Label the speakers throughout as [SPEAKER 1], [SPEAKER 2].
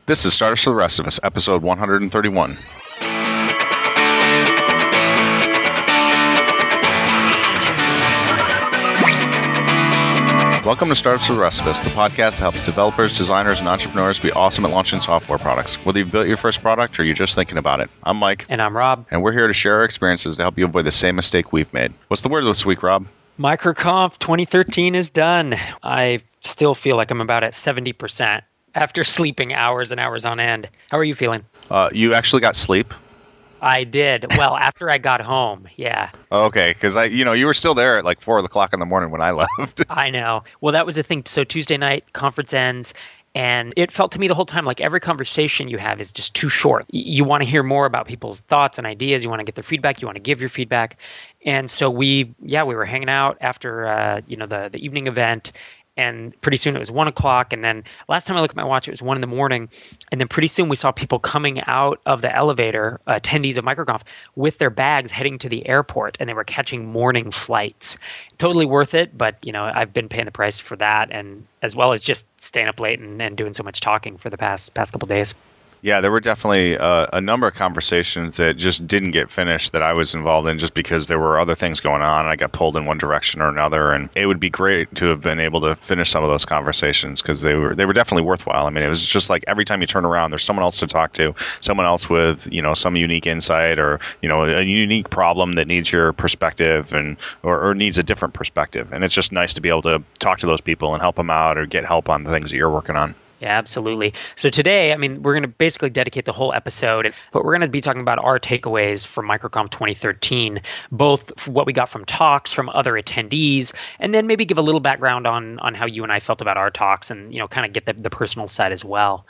[SPEAKER 1] This is Startups for the Rest of Us, episode 131. Welcome to Startups for the Rest of Us, the podcast that helps developers, designers, and entrepreneurs be awesome at launching software products. Whether you've built your first product or you're just thinking about it. I'm Mike.
[SPEAKER 2] And I'm Rob.
[SPEAKER 1] And we're here to share our experiences to help you avoid the same mistake we've made. What's the word this week, Rob?
[SPEAKER 2] MicroConf 2013 is done. I still feel like I'm about at 70% after sleeping hours and hours on end. How are you feeling?
[SPEAKER 1] You actually got sleep?
[SPEAKER 2] I did. Well, after I got home, yeah.
[SPEAKER 1] Okay, because you were still there at like 4 o'clock in the morning when I left.
[SPEAKER 2] I know. Well, that was the thing. So Tuesday night, conference ends, and it felt to me the whole time like every conversation you have is just too short. You want to hear more about people's thoughts and ideas. You want to get their feedback. You want to give your feedback. And so we were hanging out after the evening event. And pretty soon it was 1 o'clock. And then last time I looked at my watch, it was 1 in the morning. And then pretty soon we saw people coming out of the elevator, attendees of MicroConf, with their bags heading to the airport. And they were catching morning flights. Totally worth it. But, I've been paying the price for that. And as well as just staying up late and doing so much talking for the past couple of days.
[SPEAKER 1] Yeah, there were definitely a number of conversations that just didn't get finished that I was involved in just because there were other things going on. I got pulled in one direction or another, and it would be great to have been able to finish some of those conversations because they were definitely worthwhile. I mean, it was just like every time you turn around, there's someone else to talk to, someone else with some unique insight or a unique problem that needs your perspective or needs a different perspective. And it's just nice to be able to talk to those people and help them out or get help on the things that you're working on.
[SPEAKER 2] Yeah, absolutely. So today, we're going to basically dedicate the whole episode, but we're going to be talking about our takeaways from MicroConf 2013, both what we got from talks, from other attendees, and then maybe give a little background on how you and I felt about our talks and, kind of get the personal side as well.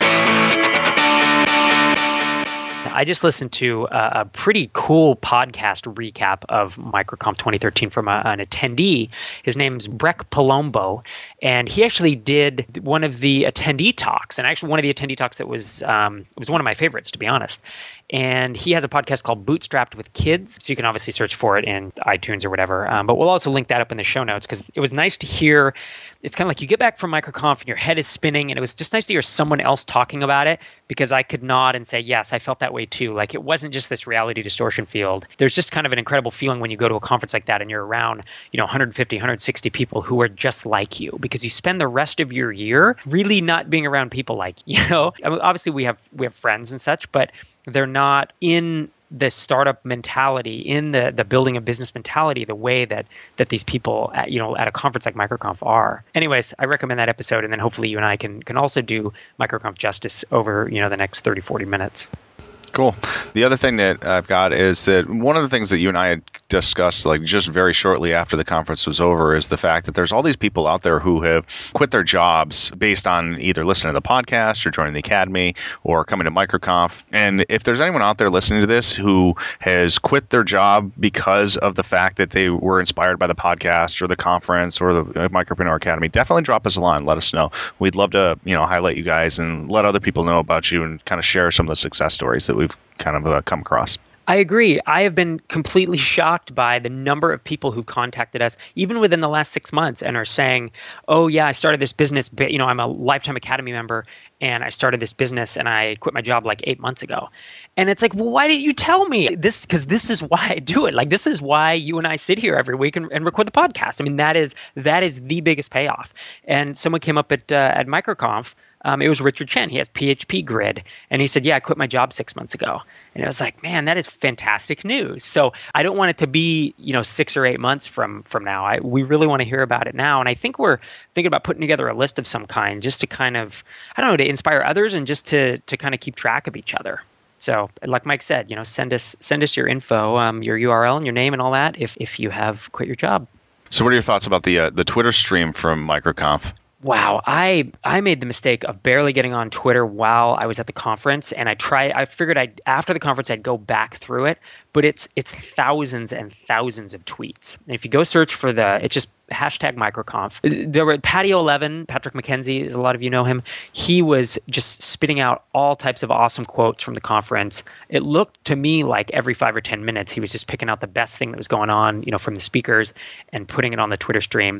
[SPEAKER 2] I just listened to a pretty cool podcast recap of MicroConf 2013 from an attendee. His name's Breck Palombo, and he actually did one of the attendee talks, and actually one of the attendee talks that was one of my favorites, to be honest. And he has a podcast called Bootstrapped with Kids, so you can obviously search for it in iTunes or whatever. But we'll also link that up in the show notes because it was nice to hear. It's kind of like you get back from MicroConf and your head is spinning, and it was just nice to hear someone else talking about it because I could nod and say, yes, I felt that way too. Like it wasn't just this reality distortion field. There's just kind of an incredible feeling when you go to a conference like that and you're around 150, 160 people who are just like you because you spend the rest of your year really not being around people like obviously we have friends and such, but they're not in the startup mentality, in the building a business mentality, the way that these people at a conference like MicroConf are. Anyways, I recommend that episode, and then hopefully you and I can also do MicroConf justice over the next 30, 40 minutes.
[SPEAKER 1] Cool. The other thing that I've got is that one of the things that you and I had discussed like just very shortly after the conference was over is the fact that there's all these people out there who have quit their jobs based on either listening to the podcast or joining the academy or coming to MicroConf. And if there's anyone out there listening to this who has quit their job because of the fact that they were inspired by the podcast or the conference or the Micropreneur Academy, definitely drop us a line. Let us know. We'd love to highlight you guys and let other people know about you and kind of share some of the success stories that we've kind of come across.
[SPEAKER 2] I agree. I have been completely shocked by the number of people who've contacted us, even within the last 6 months, and are saying, oh, yeah, I started this business. I'm a Lifetime Academy member, and I started this business, and I quit my job like 8 months ago. And it's like, well, why didn't you tell me this? Because this is why I do it. Like, this is why you and I sit here every week and record the podcast. That is the biggest payoff. And someone came up at MicroConf. It was Richard Chen. He has PHP Grid. And he said, yeah, I quit my job 6 months ago. And I was like, man, that is fantastic news. So I don't want it to be, 6 or 8 months from now. We really want to hear about it now. And I think we're thinking about putting together a list of some kind just to kind of, to inspire others and just to kind of keep track of each other. So like Mike said, send us your info, your URL and your name and all that if you have quit your job.
[SPEAKER 1] So what are your thoughts about the Twitter stream from MicroConf?
[SPEAKER 2] Wow, I made the mistake of barely getting on Twitter while I was at the conference, and I figured after the conference I'd go back through it, but it's thousands and thousands of tweets. And if you go search for it's just hashtag MicroConf. There were Patio 11, Patrick McKenzie, as a lot of you know him. He was just spitting out all types of awesome quotes from the conference. It looked to me like every 5 or 10 minutes he was just picking out the best thing that was going on, from the speakers and putting it on the Twitter stream.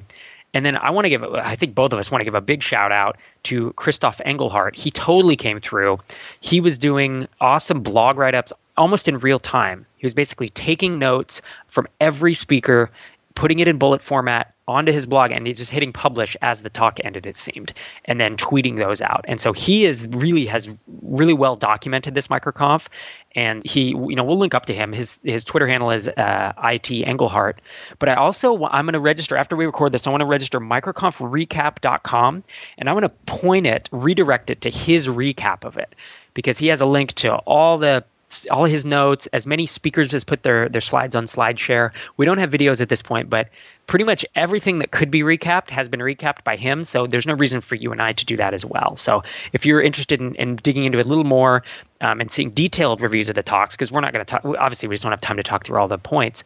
[SPEAKER 2] And then I think both of us want to give a big shout out to Christoph Engelhardt. He totally came through. He was doing awesome blog write-ups almost in real time. He was basically taking notes from every speaker, putting it in bullet format onto his blog, and he's just hitting publish as the talk ended, it seemed, and then tweeting those out. And so he has really well documented this MicroConf, and we'll link up to him. His Twitter handle is IT Engelhardt. But I'm going to register, after we record this, I want to register microconfrecap.com, and I'm going to redirect it to his recap of it, because he has a link to all his notes, as many speakers as put their slides on SlideShare. We don't have videos at this point, but pretty much everything that could be recapped has been recapped by him, so there's no reason for you and I to do that as well. So if you're interested in digging into it a little more and seeing detailed reviews of the talks, because we're not going to talk, obviously we just don't have time to talk through all the points,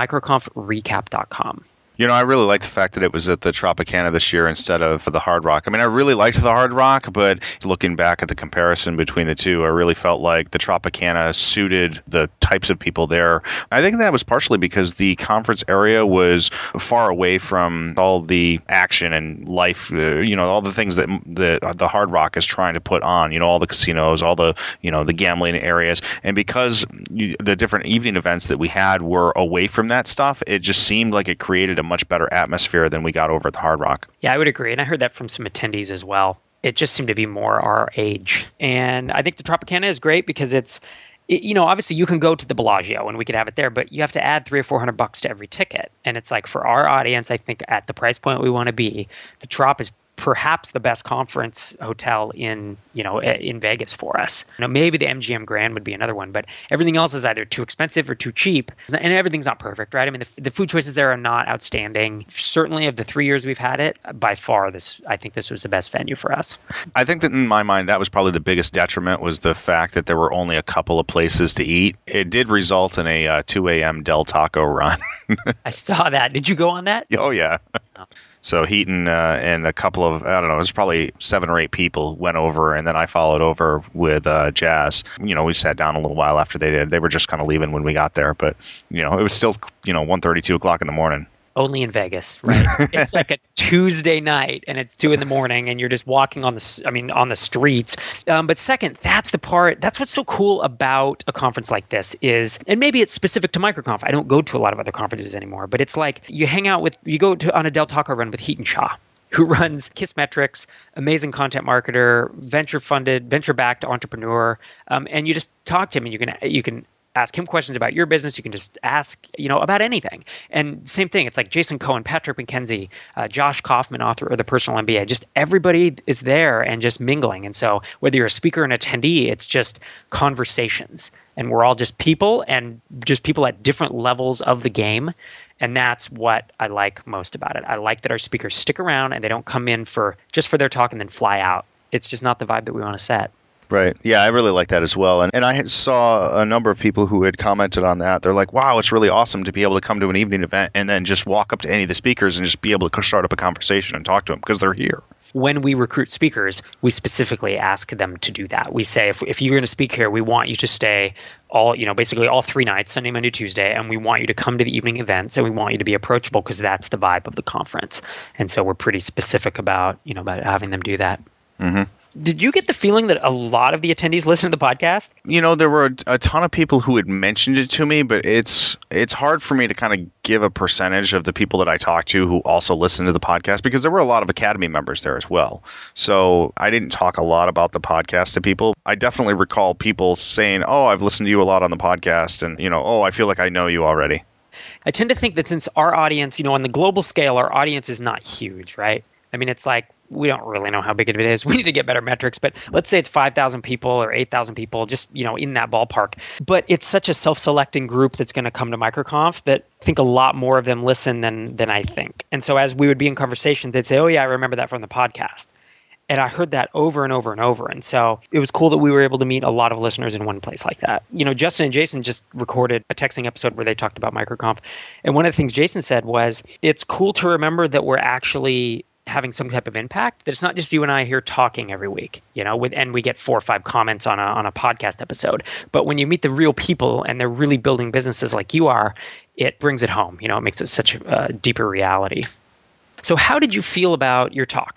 [SPEAKER 2] microconfrecap.com.
[SPEAKER 1] I really liked the fact that it was at the Tropicana this year instead of the Hard Rock. I mean, I really liked the Hard Rock, but looking back at the comparison between the two, I really felt like the Tropicana suited the types of people there. I think that was partially because the conference area was far away from all the action and life, all the things that the Hard Rock is trying to put on, all the casinos, all the, the gambling areas. And because the different evening events that we had were away from that stuff, it just seemed like it created a much better atmosphere than we got over at the Hard Rock.
[SPEAKER 2] Yeah, I would agree. And I heard that from some attendees as well. It just seemed to be more our age. And I think the Tropicana is great because obviously you can go to the Bellagio and we could have it there, but you have to add $300 or $400 to every ticket. And it's like, for our audience, I think at the price point we want to be, the Trop is perhaps the best conference hotel in Vegas for us. Maybe the MGM Grand would be another one, but everything else is either too expensive or too cheap, and everything's not perfect, right? I mean, the food choices there are not outstanding. Certainly, of the 3 years we've had it, by far, I think this was the best venue for us.
[SPEAKER 1] I think that in my mind, that was probably the biggest detriment, was the fact that there were only a couple of places to eat. It did result in a 2 a.m. Del Taco run.
[SPEAKER 2] I saw that. Did you go on that?
[SPEAKER 1] Oh, yeah.
[SPEAKER 2] Oh.
[SPEAKER 1] So Heaton and a couple of, I don't know, it was probably 7 or 8 people went over, and then I followed over with Jazz. We sat down a little while after they did. They were just kind of leaving when we got there, but, it was still, 1:30, 2 o'clock in the morning.
[SPEAKER 2] Only in Vegas, right? It's like a Tuesday night, and it's 2 a.m, and you're just walking on the streets. But second, that's what's so cool about a conference like this is, and maybe it's specific to MicroConf. I don't go to a lot of other conferences anymore, but it's like you go on a Del Taco run with Heaton Shaw, who runs Kissmetrics, amazing content marketer, venture-backed entrepreneur, and you just talk to him, and you can ask him questions about your business. You can just ask, about anything. And same thing. It's like Jason Cohen, Patrick McKenzie, Josh Kaufman, author of The Personal MBA. Just everybody is there and just mingling. And so whether you're a speaker or an attendee, it's just conversations. And we're all just people, and just people at different levels of the game. And that's what I like most about it. I like that our speakers stick around and they don't come in just for their talk and then fly out. It's just not the vibe that we want to set.
[SPEAKER 3] Right. Yeah, I really like that as well. And I saw a number of people who had commented on that. They're like, wow, it's really awesome to be able to come to an evening event and then just walk up to any of the speakers and just be able to start up a conversation and talk to them because they're here.
[SPEAKER 2] When we recruit speakers, we specifically ask them to do that. We say, if you're going to speak here, we want you to stay basically all 3 nights, Sunday, Monday, Tuesday, and we want you to come to the evening events, and we want you to be approachable because that's the vibe of the conference. And so we're pretty specific about having them do that.
[SPEAKER 1] Mm-hmm.
[SPEAKER 2] Did you get the feeling that a lot of the attendees listen to the podcast?
[SPEAKER 1] There were a ton of people who had mentioned it to me, but it's hard for me to kind of give a percentage of the people that I talked to who also listen to the podcast, because there were a lot of Academy members there as well. So I didn't talk a lot about the podcast to people. I definitely recall people saying, oh, I've listened to you a lot on the podcast, and, I feel like I know you already.
[SPEAKER 2] I tend to think that since our audience, on the global scale, our audience is not huge, right? I mean, it's like, we don't really know how big it is. We need to get better metrics, but let's say it's 5,000 people or 8,000 people, just, in that ballpark. But it's such a self-selecting group that's going to come to MicroConf that I think a lot more of them listen than I think. And so as we would be in conversation, they'd say, oh yeah, I remember that from the podcast. And I heard that over and over and over. And so it was cool that we were able to meet a lot of listeners in one place like that. Justin and Jason just recorded a texting episode where they talked about MicroConf. And one of the things Jason said was, it's cool to remember that we're actually having some type of impact, that it's not just you and I here talking every week, and we get 4 or 5 comments on a podcast episode. But when you meet the real people and they're really building businesses like you are, it brings it home. It makes it such a deeper reality. So how did you feel about your talk?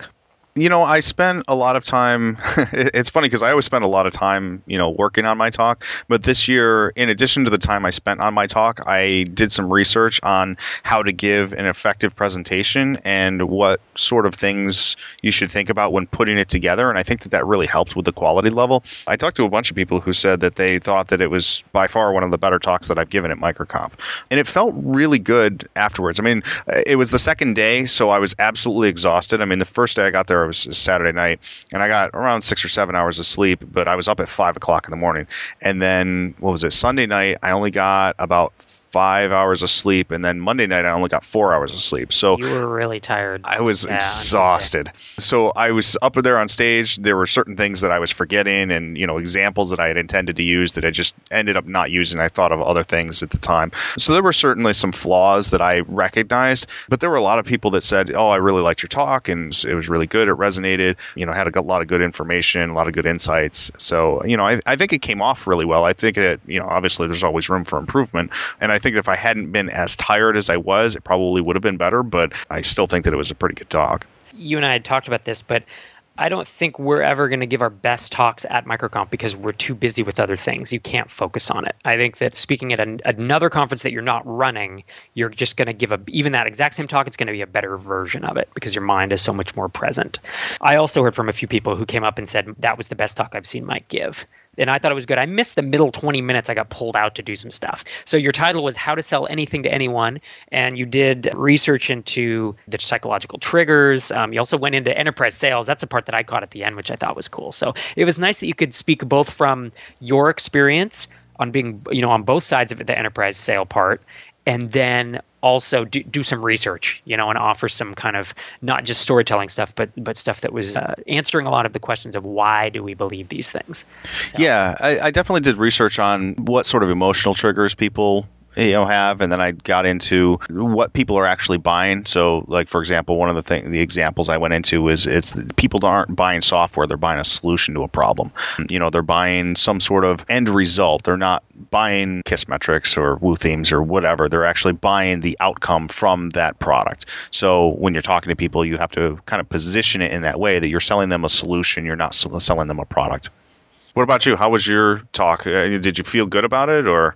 [SPEAKER 3] I spent a lot of time. It's funny because I always spend a lot of time, working on my talk. But this year, in addition to the time I spent on my talk, I did some research on how to give an effective presentation and what sort of things you should think about when putting it together. And I think that really helped with the quality level. I talked to a bunch of people who said that they thought that it was by far one of the better talks that I've given at MicroConf. And it felt really good afterwards. I mean, it was the second day, so I was absolutely exhausted. I mean, the first day I got there, it was Saturday night, and I got around 6 or 7 hours of sleep, but I was up at 5 o'clock in the morning. And then, Sunday night, I only got about 5 hours of sleep, and then Monday night I only got 4 hours of sleep. So
[SPEAKER 2] you were really tired.
[SPEAKER 3] I was exhausted. So I was up there on stage. There were certain things that I was forgetting, and examples that I had intended to use that I just ended up not using. I thought of other things at the time. So there were certainly some flaws that I recognized, but there were a lot of people that said, "Oh, I really liked your talk, and it was really good. It resonated. Had a lot of good information, a lot of good insights." So I think it came off really well. I think that obviously there's always room for improvement, and I think if I hadn't been as tired as I was, it probably would have been better, but I still think that it was a pretty good talk.
[SPEAKER 2] You and I had talked about this, but I don't think we're ever going to give our best talks at MicroConf because we're too busy with other things. You can't focus on it. I think that speaking at another conference that you're not running, you're just going to give even that exact same talk, it's going to be a better version of it because your mind is so much more present. I also heard from a few people who came up and said, that was the best talk I've seen Mike give. And I thought it was good. I missed the middle 20 minutes. I got pulled out to do some stuff. So your title was How to Sell Anything to Anyone. And you did research into the psychological triggers. You also went into enterprise sales. That's the part that I caught at the end, which I thought was cool. So it was nice that you could speak both from your experience on being, on both sides of the enterprise sale part, and then also do some research, and offer some kind of not just storytelling stuff, but stuff that was answering a lot of the questions of why do we believe these things. So.
[SPEAKER 3] Yeah, I definitely did research on what sort of emotional triggers people have, and then I got into what people are actually buying. So, like, for example, one of the examples I went into is people aren't buying software; they're buying a solution to a problem. They're buying some sort of end result. They're not buying Kissmetrics or WooThemes or whatever. They're actually buying the outcome from that product. So when you're talking to people, you have to kind of position it in that way that you're selling them a solution. You're not selling them a product. What about you? How was your talk? Did you feel good about it, or?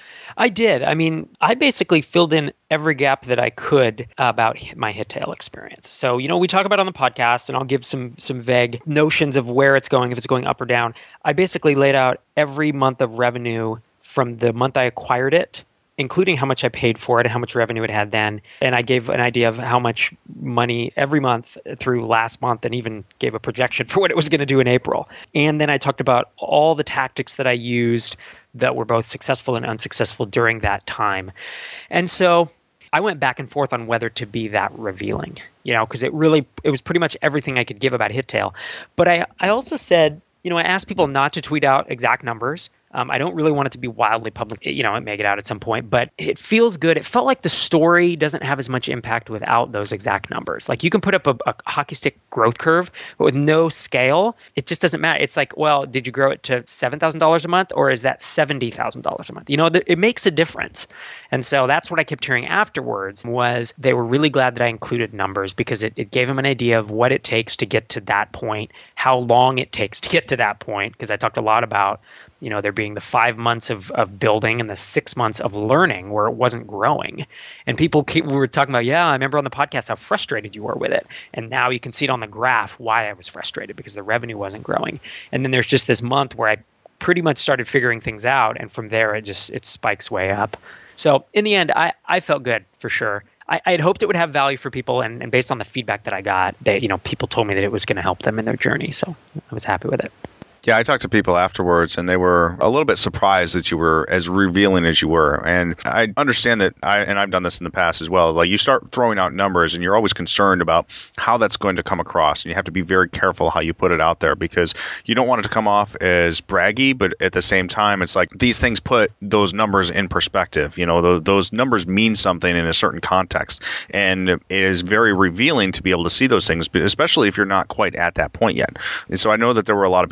[SPEAKER 2] I did. I mean, I basically filled in every gap that I could about my Hittail experience. So, we talk about it on the podcast, and I'll give some vague notions of where it's going, if it's going up or down. I basically laid out every month of revenue from the month I acquired it, including how much I paid for it and how much revenue it had then. And I gave an idea of how much money every month through last month, and even gave a projection for what it was going to do in April. And then I talked about all the tactics that I used that were both successful and unsuccessful during that time. And so I went back and forth on whether to be that revealing, because it was pretty much everything I could give about Hittail. But I also said, I asked people not to tweet out exact numbers. I don't really want it to be wildly public. It may get out at some point, but it feels good. It felt like the story doesn't have as much impact without those exact numbers. Like, you can put up a hockey stick growth curve, but with no scale, it just doesn't matter. It's like, well, did you grow it to $7,000 a month, or is that $70,000 a month? It makes a difference. And so that's what I kept hearing afterwards, was they were really glad that I included numbers, because it gave them an idea of what it takes to get to that point, how long it takes to get to that point, because I talked a lot about there being the 5 months of building and the 6 months of learning where it wasn't growing. And we were talking about, I remember on the podcast how frustrated you were with it. And now you can see it on the graph why I was frustrated, because the revenue wasn't growing. And then there's just this month where I pretty much started figuring things out. And from there, it spikes way up. So in the end, I felt good for sure. I had hoped it would have value for people. And based on the feedback that I got, people told me that it was going to help them in their journey. So I was happy with it.
[SPEAKER 3] Yeah, I talked to people afterwards, and they were a little bit surprised that you were as revealing as you were. And I understand that, I've done this in the past as well. Like, you start throwing out numbers, and you're always concerned about how that's going to come across. And you have to be very careful how you put it out there, because you don't want it to come off as braggy, but at the same time, it's like these things put those numbers in perspective. Those numbers mean something in a certain context. And it is very revealing to be able to see those things, especially if you're not quite at that point yet. And so I know that there were a lot of people who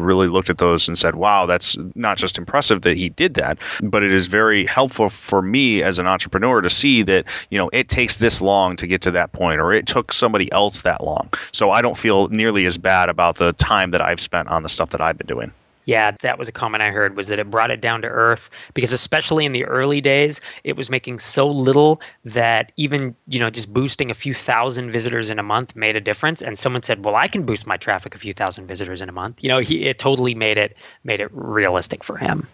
[SPEAKER 3] really looked at those and said, wow, that's not just impressive that he did that, but it is very helpful for me as an entrepreneur to see that, it takes this long to get to that point, or it took somebody else that long. So I don't feel nearly as bad about the time that I've spent on the stuff that I've been doing.
[SPEAKER 2] Yeah, that was a comment I heard, was that it brought it down to earth, because especially in the early days, it was making so little that even, just boosting a few thousand visitors in a month made a difference. And someone said, well, I can boost my traffic a few thousand visitors in a month. It totally made it realistic for him.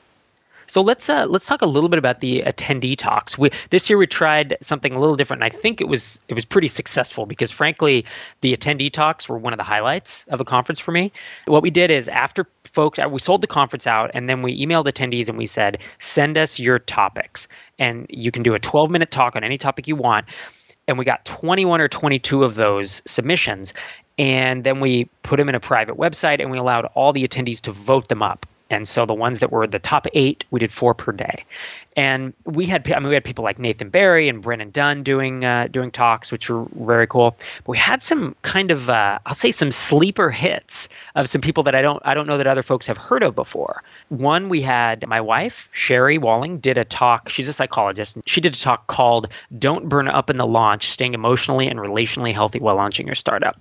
[SPEAKER 2] So let's talk a little bit about the attendee talks. This year we tried something a little different, and I think it was pretty successful, because frankly, the attendee talks were one of the highlights of the conference for me. What we did is, after we sold the conference out, and then we emailed attendees and we said, send us your topics, and you can do a 12-minute talk on any topic you want. And we got 21 or 22 of those submissions, and then we put them in a private website, and we allowed all the attendees to vote them up. And so the ones that were the top 8, we did 4 per day. And we had people like Nathan Barry and Brennan Dunn doing talks, which were very cool. But we had some kind of, I'll say, some sleeper hits of some people that I don't know that other folks have heard of before. One, we had my wife, Sherry Walling, did a talk. She's a psychologist. And she did a talk called "Don't Burn Up in the Launch: Staying Emotionally and Relationally Healthy While Launching Your Startup."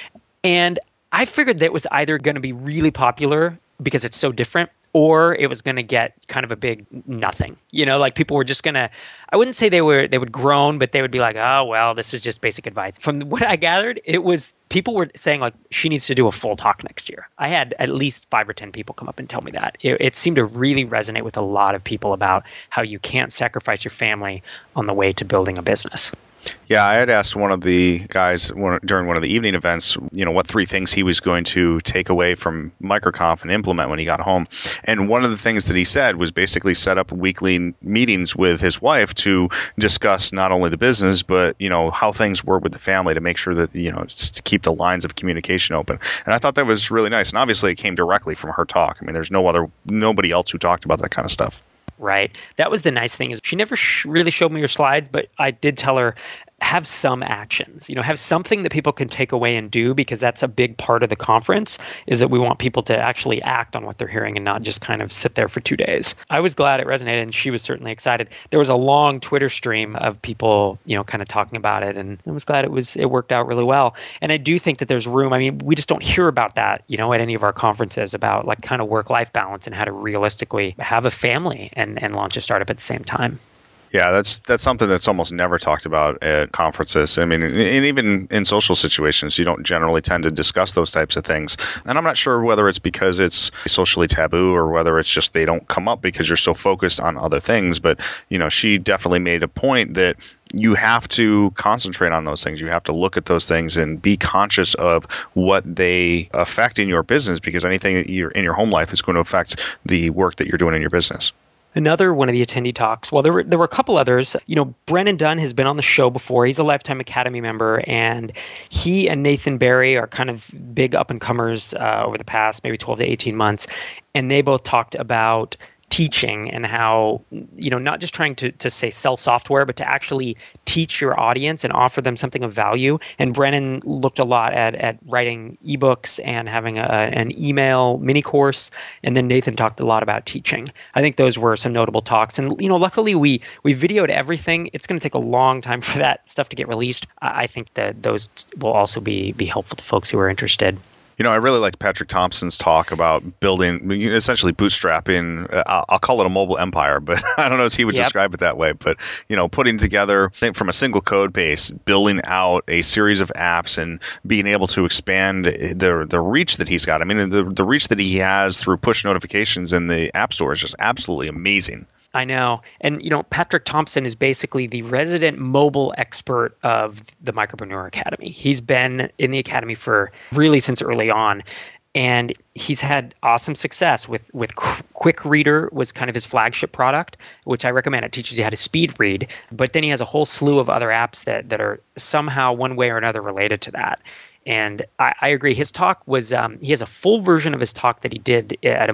[SPEAKER 2] And I figured that it was either going to be really popular because it's so different, or it was going to get kind of a big nothing. Like people were just going to, I wouldn't say they would groan, but they would be like, oh, well, this is just basic advice. From what I gathered, it was, people were saying like, she needs to do a full talk next year. I had at least 5 or 10 people come up and tell me that. It seemed to really resonate with a lot of people about how you can't sacrifice your family on the way to building a business.
[SPEAKER 3] Yeah, I had asked one of the guys during one of the evening events, what 3 things he was going to take away from MicroConf and implement when he got home. And one of the things that he said was basically set up weekly meetings with his wife to discuss not only the business, but, how things were with the family, to make sure that, to keep the lines of communication open. And I thought that was really nice. And obviously it came directly from her talk. I mean, there's nobody else who talked about that kind of stuff.
[SPEAKER 2] Right. That was the nice thing, is she never really showed me her slides, but I did tell her, have some actions, have something that people can take away and do, because that's a big part of the conference, is that we want people to actually act on what they're hearing and not just kind of sit there for 2 days. I was glad it resonated, and she was certainly excited. There was a long Twitter stream of people, kind of talking about it, and I was glad it worked out really well. And I do think that there's room. I mean, we just don't hear about that, at any of our conferences, about like kind of work-life balance and how to realistically have a family and launch a startup at the same time.
[SPEAKER 3] Yeah, that's something that's almost never talked about at conferences. I mean, and even in social situations, you don't generally tend to discuss those types of things. And I'm not sure whether it's because it's socially taboo, or whether it's just they don't come up because you're so focused on other things. But, she definitely made a point that you have to concentrate on those things. You have to look at those things and be conscious of what they affect in your business, because anything that you're in your home life is going to affect the work that you're doing in your business.
[SPEAKER 2] Another one of the attendee talks, well, there were a couple others. Brennan Dunn has been on the show before. He's a Lifetime Academy member, and he and Nathan Barry are kind of big up-and-comers over the past maybe 12 to 18 months, and they both talked about teaching and how, not just trying to say sell software, but to actually teach your audience and offer them something of value. And Brennan looked a lot at writing ebooks and having an email mini course. And then Nathan talked a lot about teaching. I think those were some notable talks. And, luckily we videoed everything. It's going to take a long time for that stuff to get released. I think that those will also be helpful to folks who are interested.
[SPEAKER 3] I really liked Patrick Thompson's talk about building, essentially bootstrapping, I'll call it a mobile empire, but I don't know if he would describe it that way. But, putting together from a single code base, building out a series of apps and being able to expand the reach that he's got. I mean, the reach that he has through push notifications in the App Store is just absolutely amazing.
[SPEAKER 2] I know. And, Patrick Thompson is basically the resident mobile expert of the Micropreneur Academy. He's been in the Academy for really since early on. And he's had awesome success with Quick Reader was kind of his flagship product, which I recommend. It teaches you how to speed read. But then he has a whole slew of other apps that are somehow one way or another related to that. And I agree. His talk was, he has a full version of his talk that he did at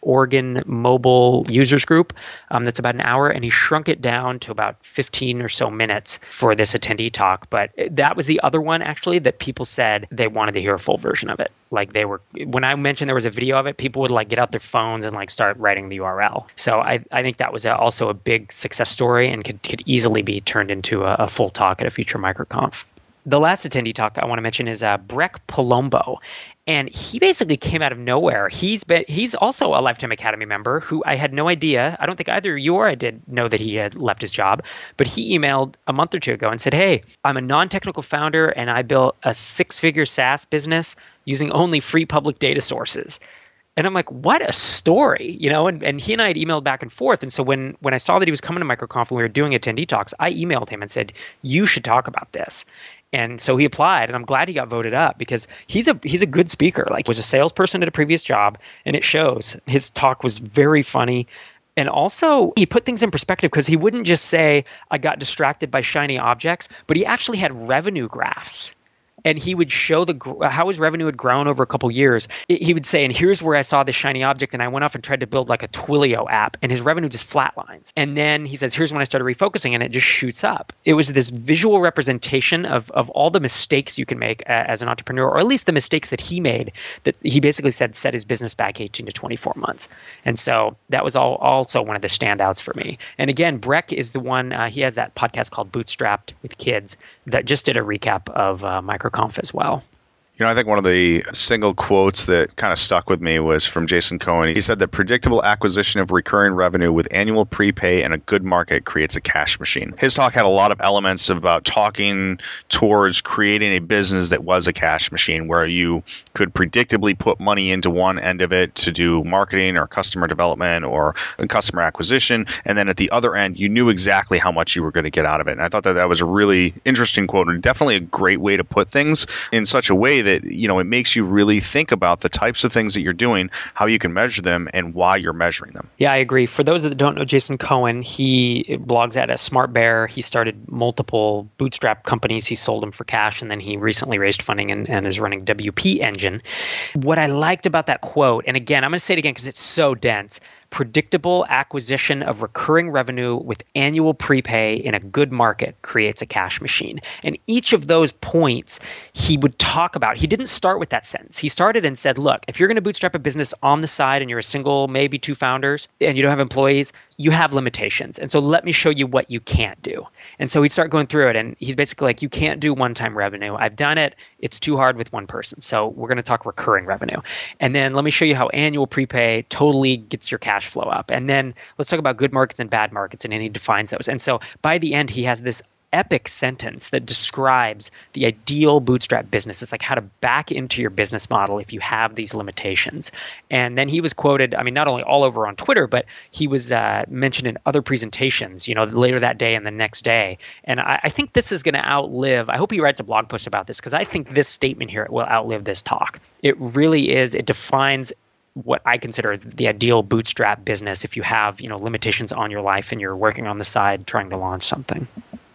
[SPEAKER 2] Oregon mobile users group that's about an hour, and he shrunk it down to about 15 or so minutes for this attendee talk. But that was the other one, actually, that people said they wanted to hear a full version of it. Like when I mentioned there was a video of it, people would like get out their phones and like start writing the URL. So I think that was also a big success story and could easily be turned into a full talk at a future MicroConf. The last attendee talk I want to mention is Breck Palumbo. And he basically came out of nowhere. He's also a Lifetime Academy member who I had no idea. I don't think either you or I did know that he had left his job. But he emailed a month or two ago and said, hey, I'm a non-technical founder and I built a 6-figure SaaS business using only free public data sources. And I'm like, what a story, And he and I had emailed back and forth. And so when I saw that he was coming to MicroConf and we were doing attendee talks, I emailed him and said, you should talk about this. And so he applied, and I'm glad he got voted up because he's a good speaker. Like, he was a salesperson at a previous job, and it shows. His talk was very funny. And also, he put things in perspective because he wouldn't just say, I got distracted by shiny objects, but he actually had revenue graphs. And he would show how his revenue had grown over a couple years. He would say, and here's where I saw this shiny object, and I went off and tried to build like a Twilio app, and his revenue just flatlines. And then he says, here's when I started refocusing, and it just shoots up. It was this visual representation of all the mistakes you can make as an entrepreneur, or at least the mistakes that he made, that he basically said set his business back 18 to 24 months. And so that was also one of the standouts for me. And again, Breck is the one, he has that podcast called Bootstrapped with Kids that just did a recap of MicroConf as well.
[SPEAKER 3] I think one of the single quotes that kind of stuck with me was from Jason Cohen. He said that predictable acquisition of recurring revenue with annual prepay and a good market creates a cash machine. His talk had a lot of elements about talking towards creating a business that was a cash machine where you could predictably put money into one end of it to do marketing or customer development or customer acquisition. And then at the other end, you knew exactly how much you were going to get out of it. And I thought that was a really interesting quote and definitely a great way to put things in such a way that, it makes you really think about the types of things that you're doing, how you can measure them, and why you're measuring them.
[SPEAKER 2] Yeah, I agree. For those that don't know Jason Cohen, he blogs at Smart Bear. He started multiple bootstrap companies. He sold them for cash, and then he recently raised funding and is running WP Engine. What I liked about that quote, and again, I'm going to say it again because it's so dense, predictable acquisition of recurring revenue with annual prepay in a good market creates a cash machine. And each of those points he would talk about. He didn't start with that sentence. He started and said, look, if you're going to bootstrap a business on the side and you're a single, maybe 2 founders, and you don't have employees, you have limitations. And so let me show you what you can't do. And so he'd start going through it. And he's basically like, you can't do one-time revenue. I've done it. It's too hard with one person. So we're going to talk recurring revenue. And then let me show you how annual prepay totally gets your cash flow up. And then let's talk about good markets and bad markets. And then he defines those. And so by the end, he has this epic sentence that describes the ideal bootstrap business. It's like how to back into your business model if you have these limitations. And then he was quoted, not only all over on Twitter, but he was mentioned in other presentations, later that day and the next day. And I think this is going to outlive, I hope he writes a blog post about this, because I think this statement here will outlive this talk. It really is, it defines what I consider the ideal bootstrap business if you have, limitations on your life and you're working on the side trying to launch something.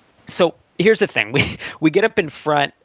[SPEAKER 2] So here's the thing. We get up in front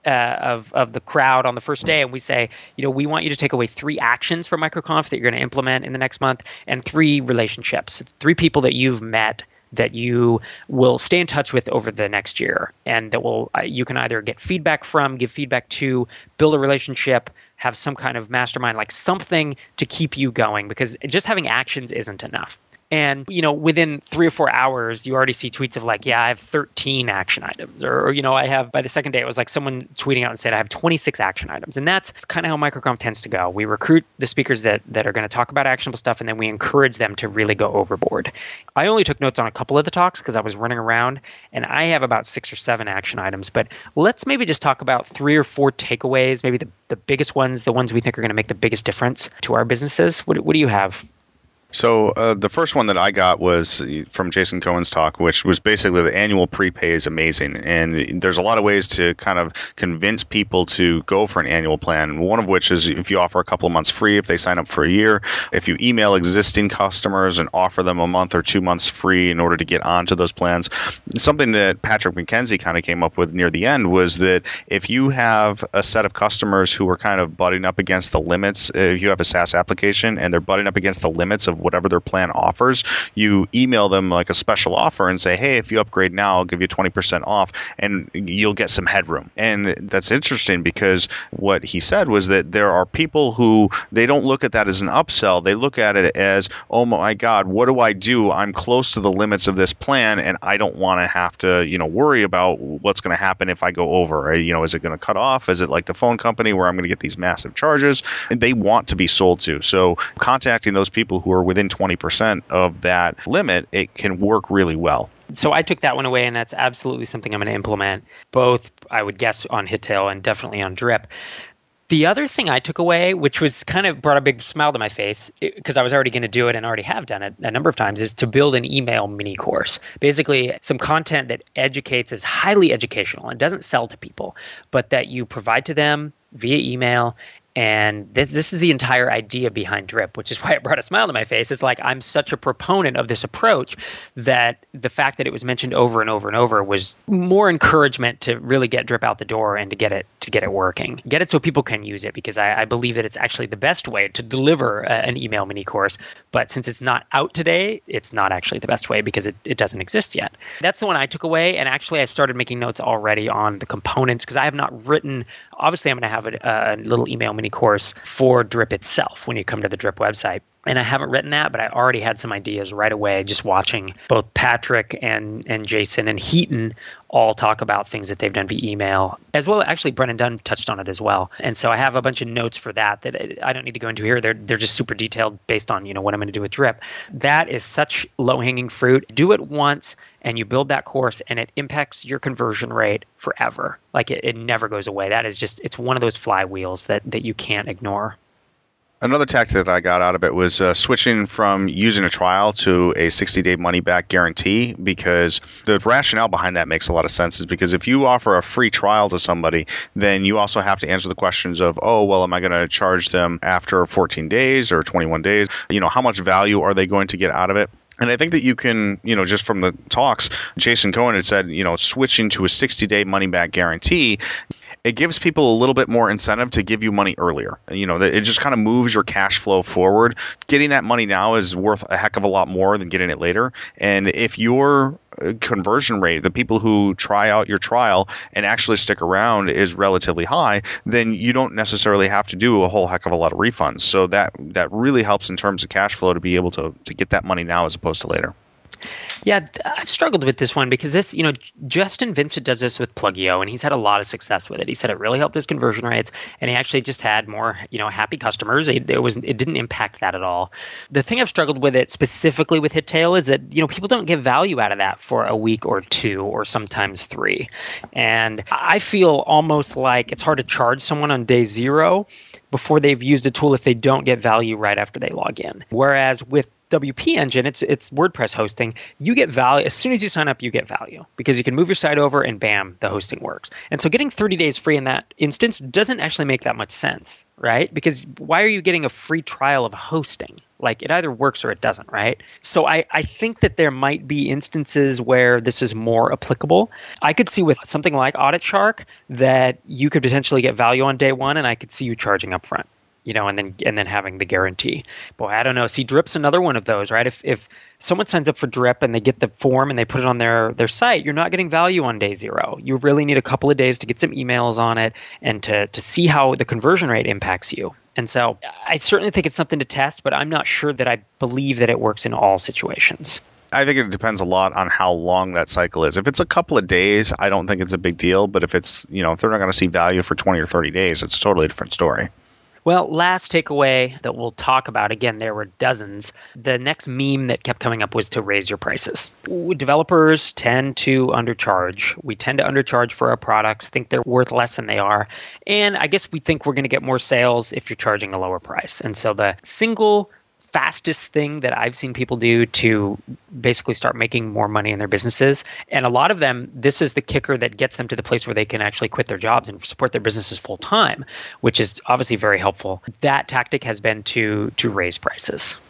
[SPEAKER 2] of the crowd on the first day and we say, we want you to take away 3 actions from MicroConf that you're going to implement in the next month and 3 relationships, 3 people that you've met that you will stay in touch with over the next year and that you can either get feedback from, give feedback to, build a relationship, have some kind of mastermind, like something to keep you going, because just having actions isn't enough. And, within 3 or 4 hours, you already see tweets of like, yeah, I have 13 action items. Or I have, by the second day, it was like someone tweeting out and said, I have 26 action items. And that's kind of how MicroConf tends to go. We recruit the speakers that are going to talk about actionable stuff, and then we encourage them to really go overboard. I only took notes on a couple of the talks because I was running around, and I have about 6 or 7 action items. But let's maybe just talk about 3 or 4 takeaways, maybe the biggest ones, the ones we think are going to make the biggest difference to our businesses. What do you have?
[SPEAKER 3] So the first one that I got was from Jason Cohen's talk, which was basically the annual prepay is amazing. And there's a lot of ways to kind of convince people to go for an annual plan. One of which is if you offer a couple of months free if they sign up for a year. If you email existing customers and offer them a month or 2 months free in order to get onto those plans. Something that Patrick McKenzie kind of came up with near the end was that if you have a set of customers who are kind of butting up against the limits, if you have a SaaS application and they're butting up against the limits of of whatever their plan offers. You email them like a special offer and say, hey, if you upgrade now, I'll give you 20% off and you'll get some headroom. And that's interesting because what he said was that there are people who they don't look at that as an upsell. They look at it as, oh my God, what do I do? I'm close to the limits of this plan and I don't want to have to, worry about what's going to happen if I go over. Is it going to cut off? Is it like the phone company where I'm going to get these massive charges? And they want to be sold to. So contacting those people who are within 20% of that limit, it can work really well.
[SPEAKER 2] So I took that one away, and that's absolutely something I'm going to implement, both, I would guess, on Hittail and definitely on Drip. The other thing I took away, which was kind of brought a big smile to my face, because I was already going to do it and already have done it a number of times, is to build an email mini course. Basically, some content that educates, is highly educational and doesn't sell to people, but that you provide to them via email. And this is the entire idea behind Drip, which is why it brought a smile to my face. It's like I'm such a proponent of this approach that the fact that it was mentioned over and over and over was more encouragement to really get Drip out the door and to get it working. Get it so people can use it, because I believe that it's actually the best way to deliver an email mini course. But since it's not out today, it's not actually the best way because it doesn't exist yet. That's the one I took away. And actually, I started making notes already on the components because I have not written. Obviously, I'm going to have a little email mini course for Drip itself when you come to the Drip website. And I haven't written that, but I already had some ideas right away just watching both Patrick and Jason and Heaton all talk about things that they've done via email, as well. Actually, Brennan Dunn touched on it as well. And so I have a bunch of notes for that I don't need to go into here. They're just super detailed based on, what I'm going to do with Drip. That is such low-hanging fruit. Do it once and you build that course and it impacts your conversion rate forever. Like it never goes away. That is just, it's one of those flywheels that you can't ignore.
[SPEAKER 3] Another tactic that I got out of it was switching from using a trial to a 60-day money-back guarantee, because the rationale behind that makes a lot of sense. Is because if you offer a free trial to somebody, then you also have to answer the questions of, am I going to charge them after 14 days or 21 days? How much value are they going to get out of it? And I think that you can, just from the talks, Jason Cohen had said, switching to a 60-day money-back guarantee, it gives people a little bit more incentive to give you money earlier. It just kind of moves your cash flow forward. Getting that money now is worth a heck of a lot more than getting it later. And if your conversion rate, the people who try out your trial and actually stick around, is relatively high, then you don't necessarily have to do a whole heck of a lot of refunds. So that really helps in terms of cash flow to be able to get that money now as opposed to later.
[SPEAKER 2] Yeah, I've struggled with this one because this, Justin Vincent does this with Plugio, and he's had a lot of success with it. He said it really helped his conversion rates, and he actually just had more, happy customers. It didn't impact that at all. The thing I've struggled with it specifically with Hittail is that, people don't get value out of that for a week or two or sometimes 3. And I feel almost like it's hard to charge someone on day 0 before they've used a tool if they don't get value right after they log in. Whereas with WP Engine, it's WordPress hosting. You get value as soon as you sign up. You get value because you can move your site over, and bam, the hosting works. And so, getting 30 days free in that instance doesn't actually make that much sense, right? Because why are you getting a free trial of hosting? Like, it either works or it doesn't, right? So I think that there might be instances where this is more applicable. I could see with something like Audit Shark that you could potentially get value on day 1, and I could see you charging up front. And then having the guarantee. Boy, I don't know. See, Drip's another one of those, right? If someone signs up for Drip and they get the form and they put it on their site, you're not getting value on day 0. You really need a couple of days to get some emails on it and to see how the conversion rate impacts you. And so I certainly think it's something to test, but I'm not sure that I believe that it works in all situations.
[SPEAKER 3] I think it depends a lot on how long that cycle is. If it's a couple of days, I don't think it's a big deal. But if it's, if they're not going to see value for 20 or 30 days, it's a totally different story.
[SPEAKER 2] Well, last takeaway that we'll talk about, again, there were dozens. The next meme that kept coming up was to raise your prices. Developers tend to undercharge. We tend to undercharge for our products, think they're worth less than they are. And I guess we think we're going to get more sales if you're charging a lower price. And so the single fastest thing that I've seen people do to basically start making more money in their businesses. And a lot of them, this is the kicker that gets them to the place where they can actually quit their jobs and support their businesses full time, which is obviously very helpful. That tactic has been to raise prices.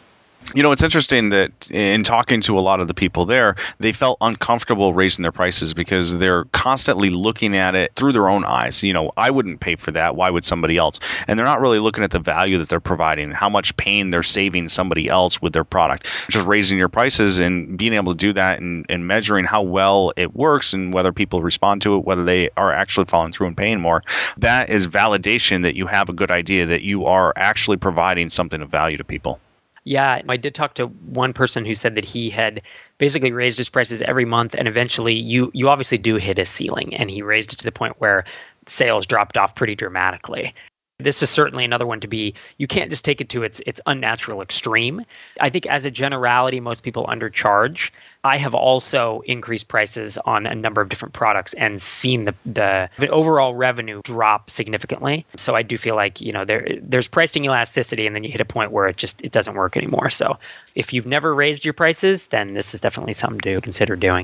[SPEAKER 1] It's interesting that in talking to a lot of the people there, they felt uncomfortable raising their prices because they're constantly looking at it through their own eyes. I wouldn't pay for that. Why would somebody else? And they're not really looking at the value that they're providing, how much pain they're saving somebody else with their product. Just raising your prices and being able to do that and measuring how well it works and whether people respond to it, whether they are actually following through and paying more. That is validation that you have a good idea, that you are actually providing something of value to people.
[SPEAKER 2] Yeah, I did talk to one person who said that he had basically raised his prices every month, and eventually you obviously do hit a ceiling, and he raised it to the point where sales dropped off pretty dramatically. This is certainly another one to be, you can't just take it to its unnatural extreme. I think as a generality, most people undercharge. I have also increased prices on a number of different products and seen the overall revenue drop significantly. So I do feel like, there's pricing elasticity, and then you hit a point where it doesn't work anymore. So if you've never raised your prices, then this is definitely something to consider doing.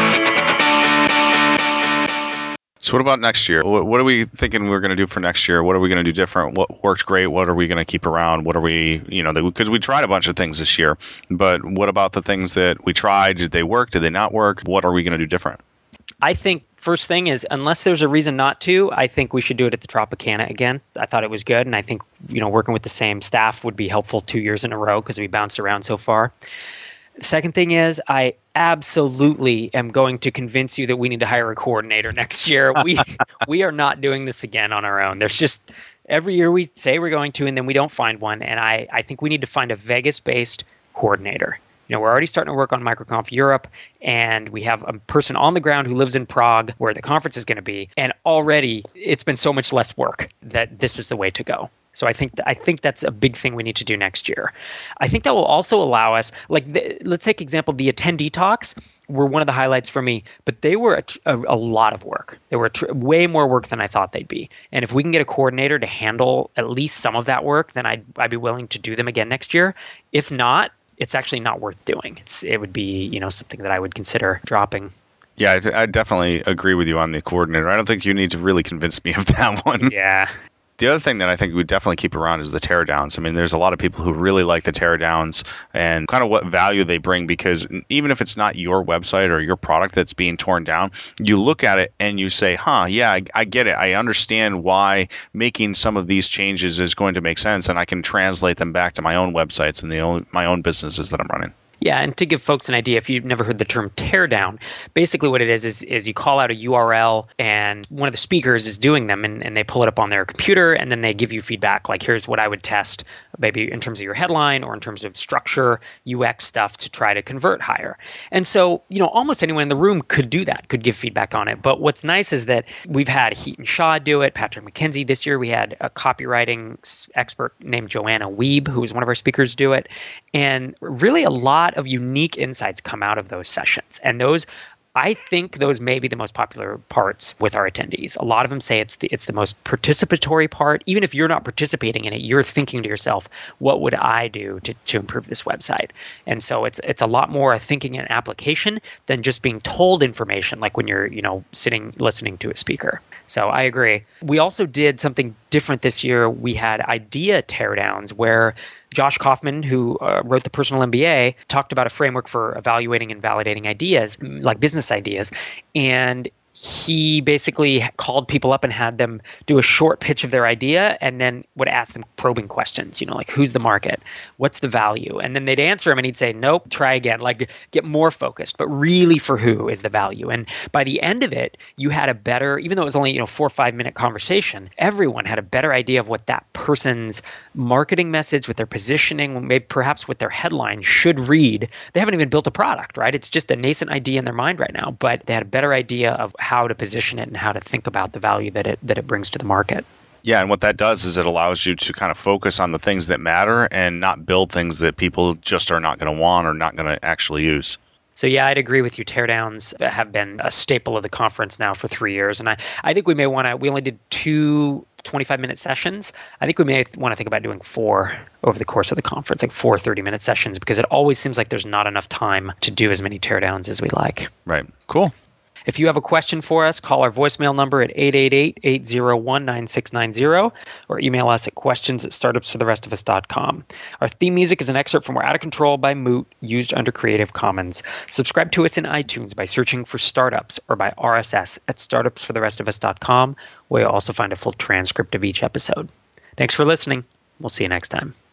[SPEAKER 1] So what about next year? What are we thinking we're going to do for next year? What are we going to do different? What worked great? What are we going to keep around? What are we, because we tried a bunch of things this year, but what about the things that we tried? Did they work? Did they not work? What are we going to do different?
[SPEAKER 2] I think first thing is, unless there's a reason not to, I think we should do it at the Tropicana again. I thought it was good, and I think, working with the same staff would be helpful 2 years in a row because we bounced around so far. The second thing is, I absolutely am going to convince you that we need to hire a coordinator next year. We are not doing this again on our own. There's just, every year we say we're going to, and then we don't find one. And I think we need to find a Vegas-based coordinator. We're already starting to work on MicroConf Europe, and we have a person on the ground who lives in Prague where the conference is going to be. And already it's been so much less work that this is the way to go. So I think that's a big thing we need to do next year. I think that will also allow us, let's take example, the attendee talks were one of the highlights for me, but they were a lot of work. They were way more work than I thought they'd be. And if we can get a coordinator to handle at least some of that work, then I'd be willing to do them again next year. If not, it's actually not worth doing. It would be, something that I would consider dropping.
[SPEAKER 1] Yeah, I definitely agree with you on the coordinator. I don't think you need to really convince me of that one.
[SPEAKER 2] Yeah.
[SPEAKER 1] The other thing that I think we definitely keep around is the teardowns. I mean, there's a lot of people who really like the teardowns and kind of what value they bring, because even if it's not your website or your product that's being torn down, you look at it and you say, yeah, I get it. I understand why making some of these changes is going to make sense, and I can translate them back to my own websites and my own businesses that I'm running.
[SPEAKER 2] Yeah, and to give folks an idea, if you've never heard the term teardown, basically what it is you call out a URL, and one of the speakers is doing them, and they pull it up on their computer, and then they give you feedback, like, here's what I would test, maybe in terms of your headline or in terms of structure, UX stuff to try to convert higher. And so, almost anyone in the room could do that, could give feedback on it. But what's nice is that we've had Heaton Shaw do it, Patrick McKenzie. This year we had a copywriting expert named Joanna Wiebe, who was one of our speakers, do it. And really a lot of unique insights come out of those sessions. And I think those may be the most popular parts with our attendees. A lot of them say it's the most participatory part. Even if you're not participating in it, you're thinking to yourself, what would I do to improve this website? And so it's a lot more a thinking and application than just being told information, like when you're sitting listening to a speaker. So I agree. We also did something different this year. We had idea teardowns where Josh Kaufman, who wrote the Personal MBA, talked about a framework for evaluating and validating ideas, like business ideas. And he basically called people up and had them do a short pitch of their idea and then would ask them probing questions, like who's the market? What's the value? And then they'd answer him and he'd say, nope, try again, like get more focused, but really for who is the value? And by the end of it, you had a better, even though it was only, 4 or 5 minute conversation, everyone had a better idea of what that person's marketing message, with their positioning, maybe perhaps what their headline should read. They haven't even built a product, right? It's just a nascent idea in their mind right now, but they had a better idea of how to position it and how to think about the value that it brings to the market.
[SPEAKER 1] Yeah, and what that does is it allows you to kind of focus on the things that matter and not build things that people just are not going to want or not going to actually use.
[SPEAKER 2] So yeah, I'd agree with you. Teardowns have been a staple of the conference now for 3 years. And I think we may want to, we only did 2 25-minute sessions. I think we may want to think about doing 4 over the course of the conference, like 4 30-minute sessions, because it always seems like there's not enough time to do as many teardowns as we like.
[SPEAKER 1] Right. Cool.
[SPEAKER 2] If you have a question for us, call our voicemail number at 888-801-9690 or email us at questions@startupsfortherestofus.com. Our theme music is an excerpt from We're Out of Control by Moot, used under Creative Commons. Subscribe to us in iTunes by searching for Startups or by RSS at startupsfortherestofus.com, where you'll also find a full transcript of each episode. Thanks for listening. We'll see you next time.